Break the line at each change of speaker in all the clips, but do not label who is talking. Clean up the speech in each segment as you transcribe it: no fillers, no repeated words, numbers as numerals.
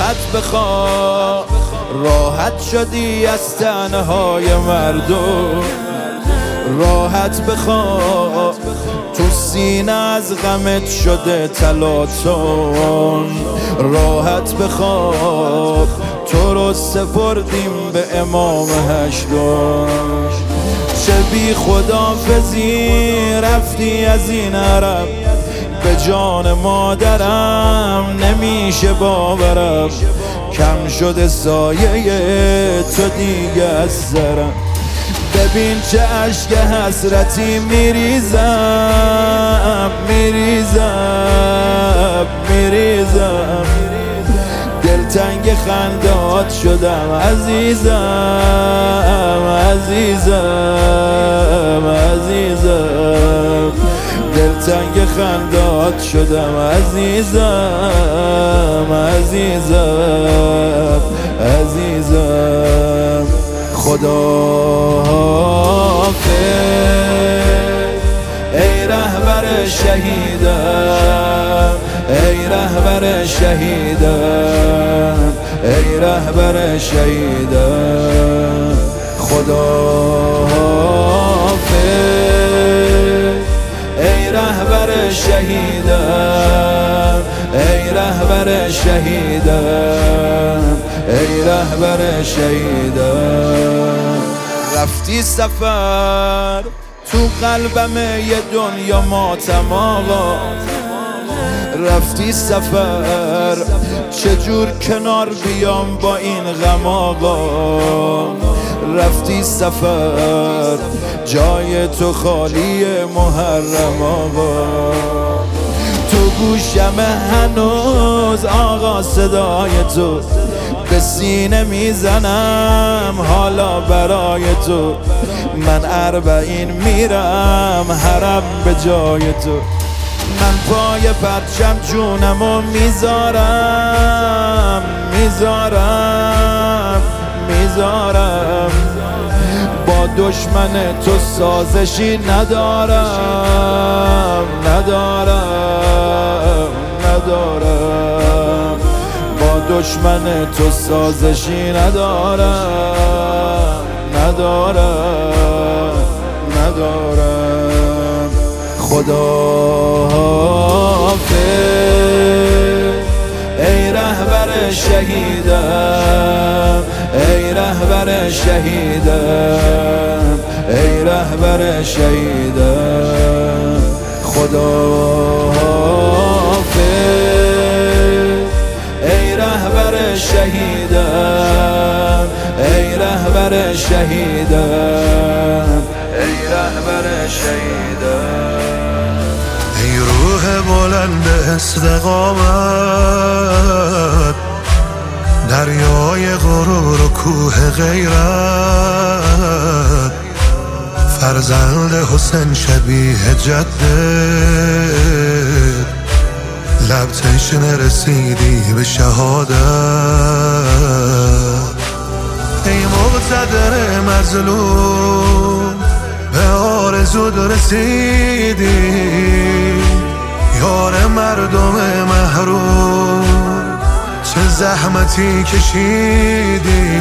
راحت بخواب، راحت شدی از تنهای مردم. راحت بخواب، تو سینه از غمت شده تلاطم. راحت بخواب، تو رو سپردیم به امام هشتم. چه بی خدافزی رفتی از این عرب، به جان مادرم نمیشه باورم. کم شده سایه تو دیگه از سرم. ببین چه عشق حسرتی میریزم، میریزم، میریزم. دلتنگ خندات شدم عزیزم، عزیزم، عزیزم. دلتنگ خندات شدم عزیزم، عزیزم، عزیزم. خداحافظ ای رهبر شهیدم، ای رهبر شهیدم، ای رهبر شهیدم. خداحافظ ای رهبر شهیدم، ای رهبر شهیدم، ای رهبر شهیدم. رفتی سفر تو قلبم یه دنیا ماتم آقا. رفتی سفر چجور کنار بیام با این غم آقا. رفتی سفر جای تو خالی محرم آقا. تو گوشم هنوز آقا صدای تو، به سینه میزنم حالا برای تو. من 40 میرم حرم به جای تو. من پای پرچم جونمو میذارم، میذارم، میذارم. با دشمن تو سازشی ندارم، ندارم، ندارم. با دشمن تو سازشی ندارم، ندارم، ندارم. خداحافظ ای رهبر شهیدم، ای رهبر شهیدم، ای رهبر شهیدم. خداحافظ ای رهبر شهیدم، ای رهبر شهیدم، ای رهبر شهیدم.
ای روح بلند استقامت، دریای غرور و کوه غیرت. فرزند حسین شبیه جدت، لب تشنه رسیدی به شهادت. ای مقتدر مظلوم به آرزوت رسیدی، یار مردم محروم چه زحمتی کشیدی.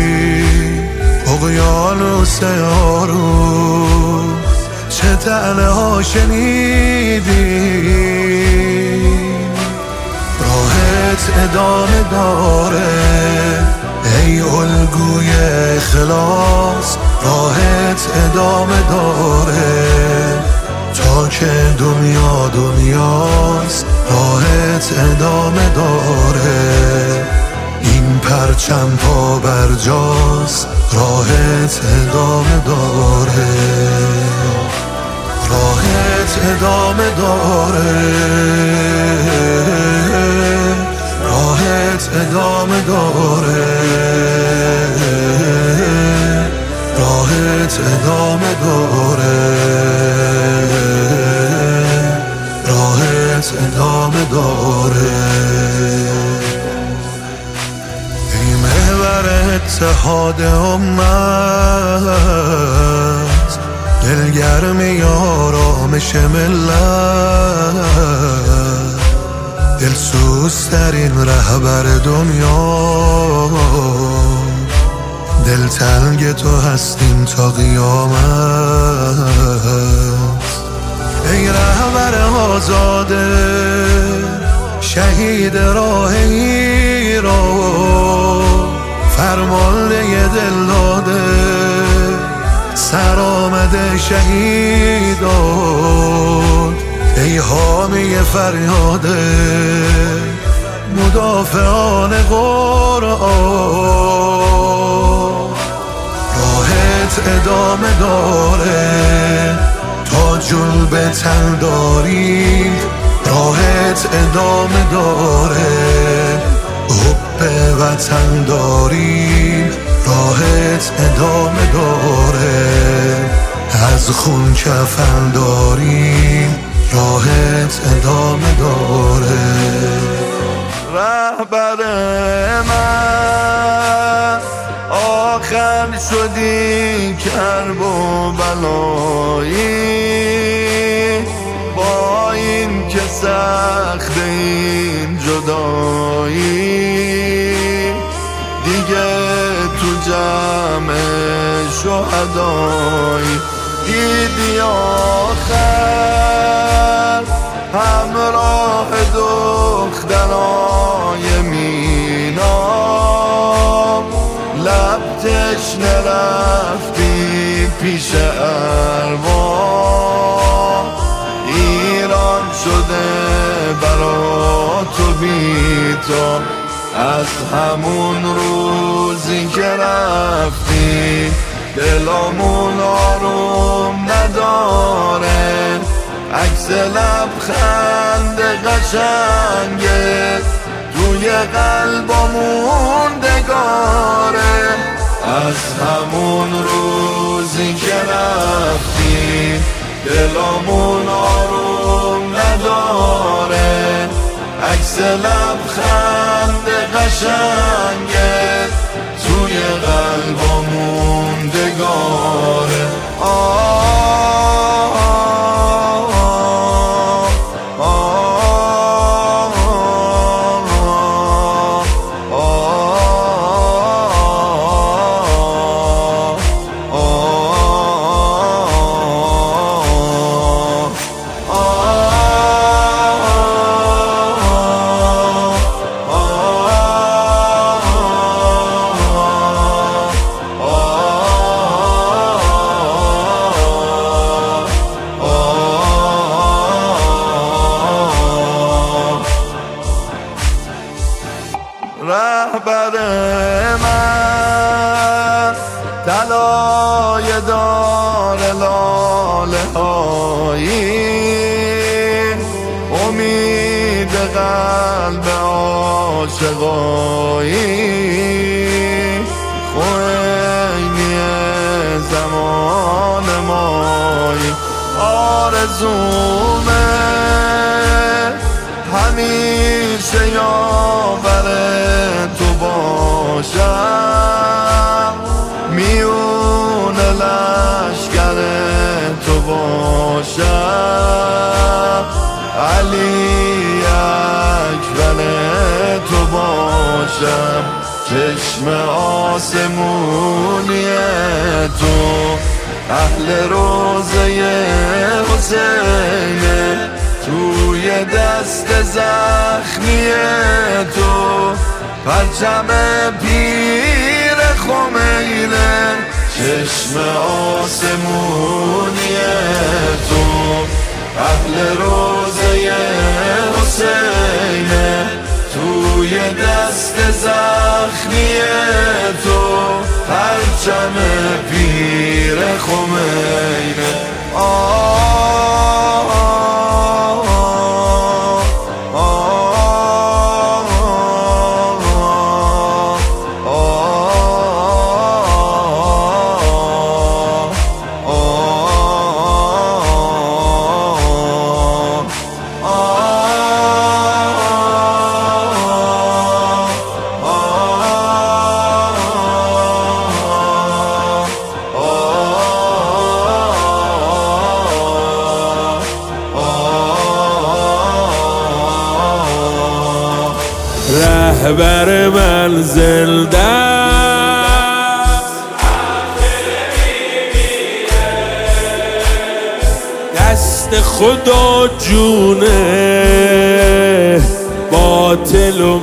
اقیانوس آروم چه طعنه ها شنیدی. راحت ادامه داره ای الگوی اخلاص، راحت ادامه داره تا که دنیا دنیاست. راحت ادامه داره این پرچم پا بر جاست. راحت ادامه داره، راحت ادامه داره، راحت ادامه داره، راحت ادامه داره، راحت ادامه داره. ای محور اتحاد امت، دلگرم آرامش ملت. دلسوزترین رهبر دنیا، دلتنگ تو هستیم تا قیامت. ای رهبر آزاده، شهید راه ایران، فرمانده دل داده، سر آمده شهیدان. ای حامی فریاده، مدافعان قرآن، راهت ادامه داره تا جون به تن داریم. راهت ادامه داره، حب وطن داریم. راهت ادامه داره، از خون کفن داریم. راهت ادامه داره.
رهبر من آخر شدی کرب و بلایی، با این که سخت این جدایی، دیگه تو جمع شهدایی. دیدی آخر همراه دخترای مینام، لب تشنه رفتی پیش اروا. ایران شده برا تو بی تو، از همون روزی که رفتی دلامون آروم نداره. عکس لبخند قشنگه توی قلبمون دگاره. از همون روزی که رفتی دلامون آروم نداره. عکس لبخند قشنگه توی قلبمون دگاره. رهبر من طلای دار لاله هایی، امید قلب عاشقایی. خوینی زمان مایی، آرزومه همیشه یاور تو باشم، میون لشکر تو باشم. علی اکبر تو باشم، چشم آسمونی تو، اهل روزه حسینه، توی دست زخمی تو، پرچم پیر خمینه. چشم آسمونی تو، اهل روزه حسینه، توی دست زخمی تو، پرچم پیر خمینه. منزل دست خدا جونه باطلو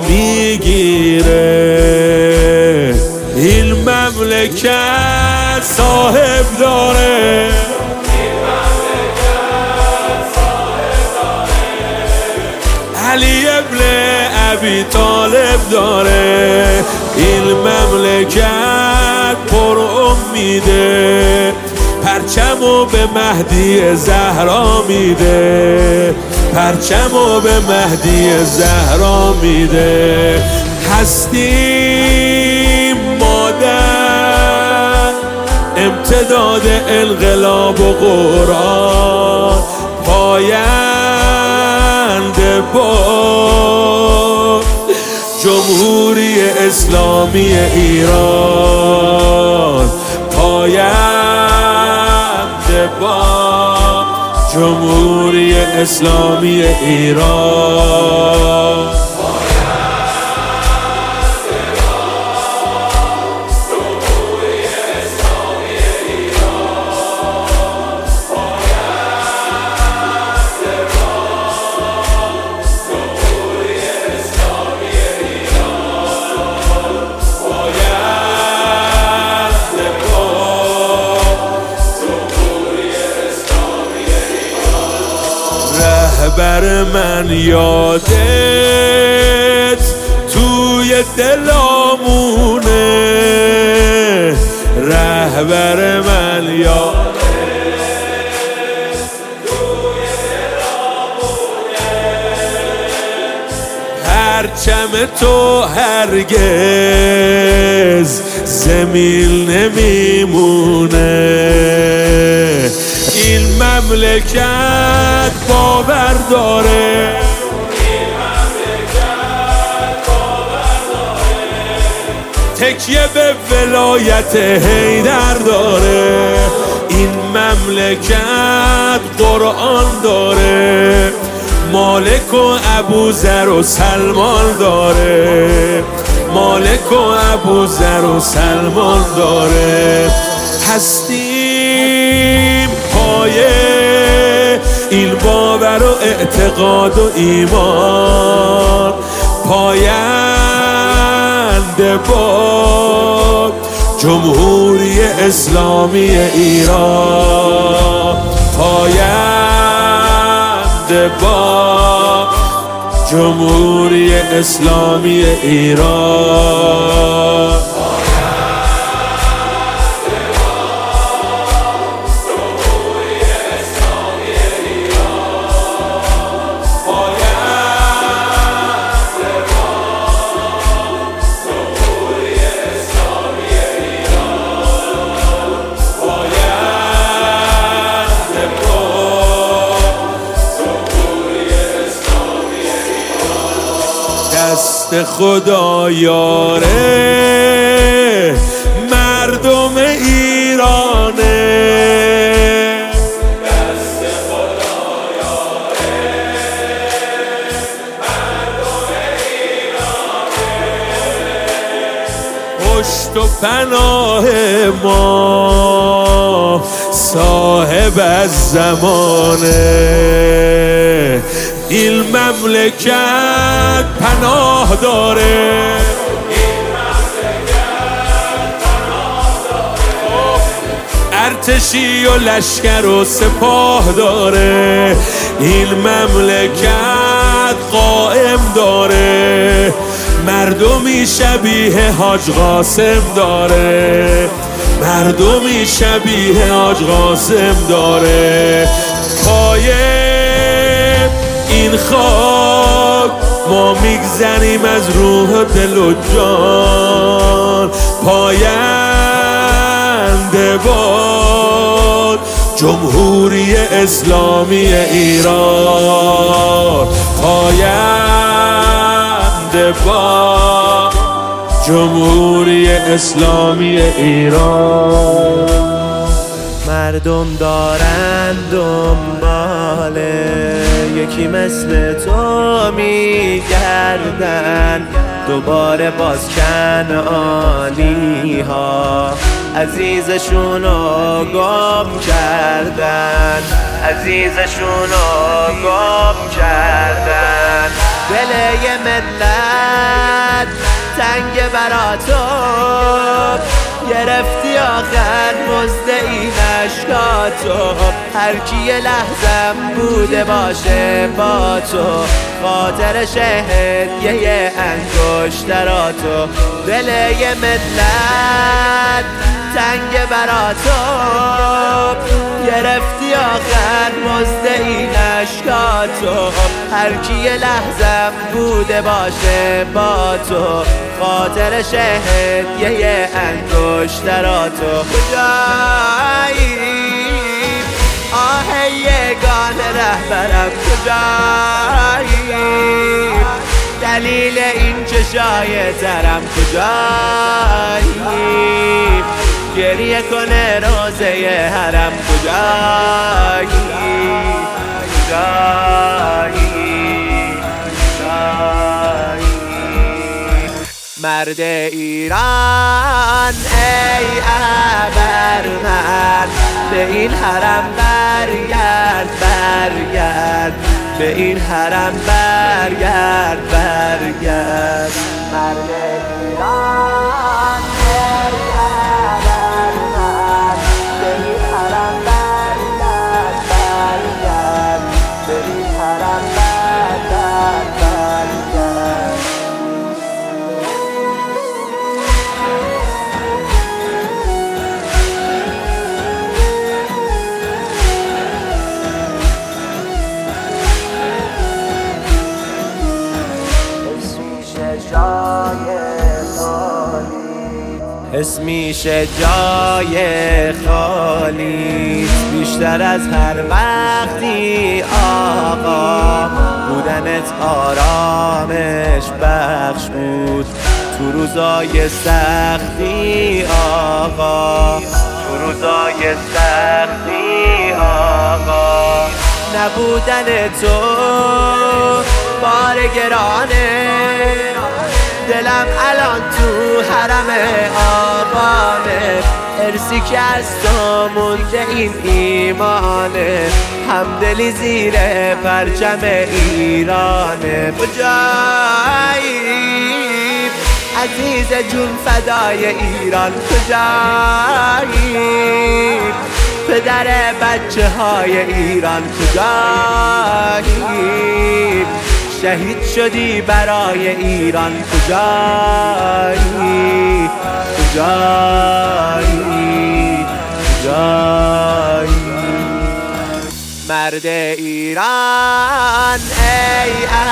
میگیره. این مملکت صاحب داره، علی ابن ابی طالب داره. این مملکت پر امیده، پرچمو به مهدی زهرا میده، پرچمو به مهدی زهرا میده. هستیم مادر امتداد انقلاب و قرآن، پاینده با جمهوری اسلامی ایران، پاینده با جمهوری اسلامی ایران. رهبر من یادت توی دلامونه، رهبر من یادت توی دلامونه. پرچم تو هرگز زمین نمیمونه. این مملکت باور داره، این مملکت باور داره، تکیه به ولایت حیدر داره. این مملکت قرآن داره، مالک و ابوذر و سلمان داره، مالک و ابوذر و سلمان داره. هستیم پایه این باور و اعتقاد و ایمان، پاینده با جمهوری اسلامی ایران، پاینده با جمهوری اسلامی ایران. دست خدا یاره مردم ایرانه، دست خدا یاره مردم ایرانه. پشت و پناه ما صاحب از زمانه. این مملکت پناه داره، این مملکت پناه داره، ارتشی و لشکر و سپاه داره. این مملکت قائم داره، مردمی شبیه حاج قاسم داره، مردمی شبیه حاج قاسم داره. پایه این خاک ما میگذریم از روح و دل و جان، پاینده باد جمهوری اسلامی ایران، پاینده باد جمهوری اسلامی ایران.
مردم دارن دنباله یکی مثل تو میگردن، دوباره باز کنعانی ها عزیزشونو گم کردن، عزیزشونو گم کردن. دل یه ملت تنگ برا تو، گرفتی آخر مزد این اشکاتو. هر کی یه لحظم بوده باشه با تو، خاطر شهد یه انگشتراتو. دل یه ملت تنگ برا تو، گرفتی آخر مزد این اشکاتو. هر کی یه لحظم بوده باشه با تو، خاطر شهد یه انگشتراتو. کجایی آه یگان رهبرم، کجایی دلیل این چشای ترم، کجایی گریه کنه روزه حرم، کجایی کجایی کجایی. مرد ایران ای ابرمن، به این حرم برگرد برگرد، به این حرم برگرد برگرد. مرد ایران ای ابرمن، به این حرم برگرد برگرد، به این حرم برگرد برگرد. حس میشه جای خالی، بیشتر از هر وقتی آقا. بودنت آرامش بخش بود تو روزای سختی آقا، تو روزای سختی آقا. نبودن تو بار گرانه، دلم الان تو حرم آبانه. ارسی که از تو مونده این ایمانه، همدلی زیر پرچم ایرانه. کجایی عزیز جون فدای ایران، کجایی پدر بچه های ایران، کجایی شهید شدی برای ایران، کجایی کجایی کجایی. مرد ایران ای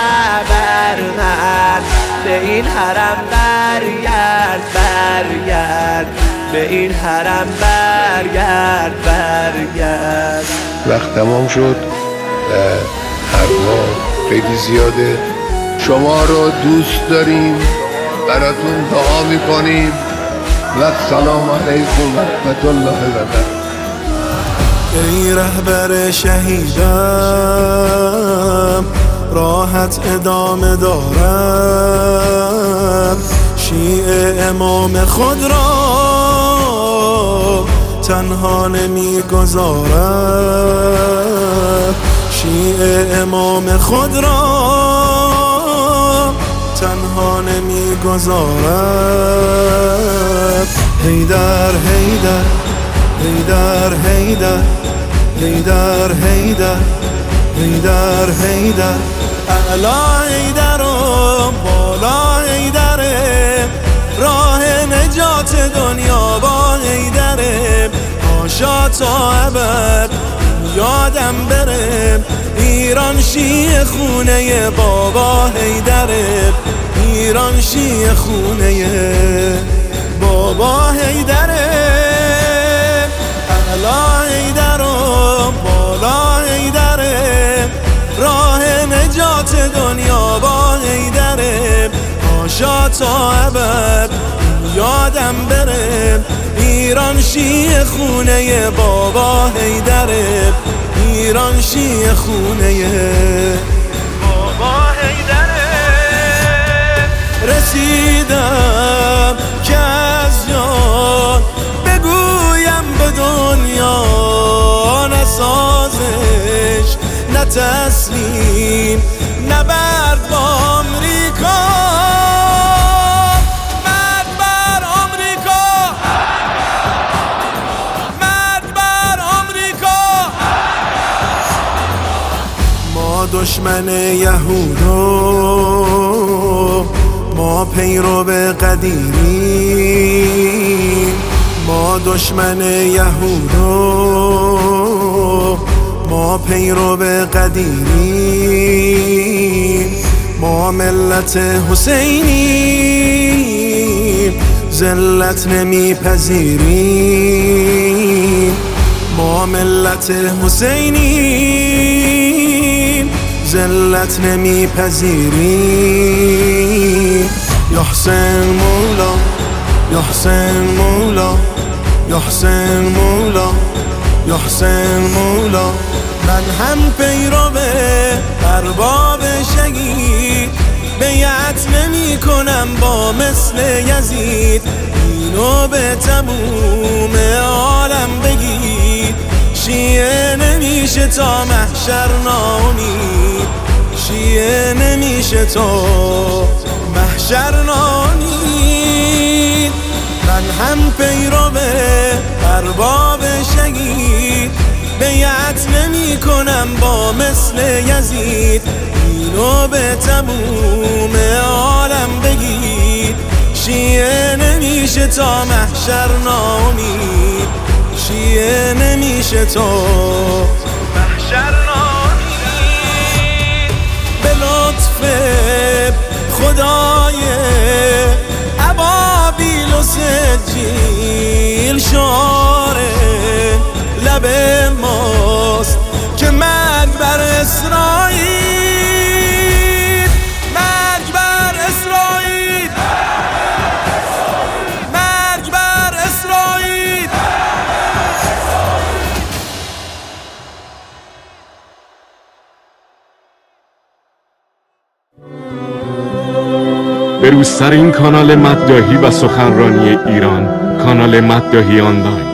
ابرمن، به این حرم برگرد برگرد، به این حرم برگرد برگرد.
وقت تمام شد و حرفا خیلی زیاده. شما رو دوست داریم، براتون دعا میکنیم و سلام علیکم و رحمت الله و برکاته.
ای رهبر شهیدم، راحت ادامه دارم. شیعه امام خود را تنها نمیگذارم، شیعه امام خود را تنها نمیگذارم. حیدر حیدر حیدر حیدر حیدر حیدر حیدر حیدر، اعلا حیدرم بالا حیدره، راه نجات دنیا با حیدره. هاشا تا ابد یادم بره، ایران شیعه خونه بابا حیدره، ایران شیعه خونه بابا حیدره. اعلا حیدرم بالا حیدره، راه نجات دنیا با حیدره. هاشا تا ابد یادم بره، ایران شیعه خونه بابا حیدره، ایران شیعه خونه بابا حیدره. رسیدم که از جان بگویم به دنیا، نه سازش نه تسلیم نه برد با آمریکا. مرد بر آمریکا، مرد بر آمریکا. ما دشمن یهودا، ما پیرو قدیریم. ما دشمن یهودا، ما پیرو قدیریم. ما ملت حسینیم، ذلت نمیپذیریم. ما ملت حسینیم، ذلت نمیپذیریم. یا حسین مولا، یا حسین مولا، یا حسین مولا، یا حسین مولا. من هم پیرو ارباب شهید، بیعت نمی کنم با مثل یزید. اینو به تموم عالم بگید، شیعه نمیشه تا محشر نامید. شیعه نمیشه تا محشر نامید. من هم پیرو ارباب شهید، بیعت نمی کنم با مثل یزید. اینو به تموم عالم بگید، شیعه نمیشه تا محشر نامید. شیعه نمیشه تا محشر نامید. به لطف خدای ابابیل و سجیل، شعاره لب ماست که مرگ بر اسرائیل، مرگ بر اسرائیل، مرگ بر اسرائیل.
بروزترین کانال مداحی و سخنرانی ایران، کانال مداحی آنلاین.